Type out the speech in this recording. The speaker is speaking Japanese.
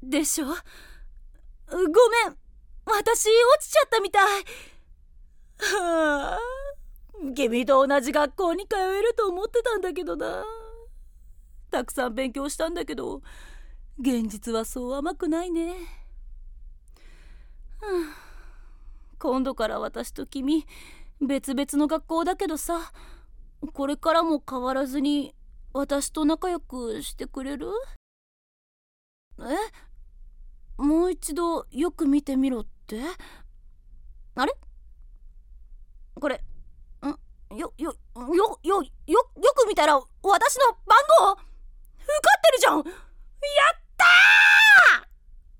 でしょ。ごめん、私落ちちゃったみたい。はあ、君と同じ学校に通えると思ってたんだけどな。たくさん勉強したんだけど現実はそう甘くないね。今度から私と君別々の学校だけどさ、これからも変わらずに私と仲良くしてくれる？もう一度よく見てみろって？あれこれよく見たら私の番号受かってるじゃん。やった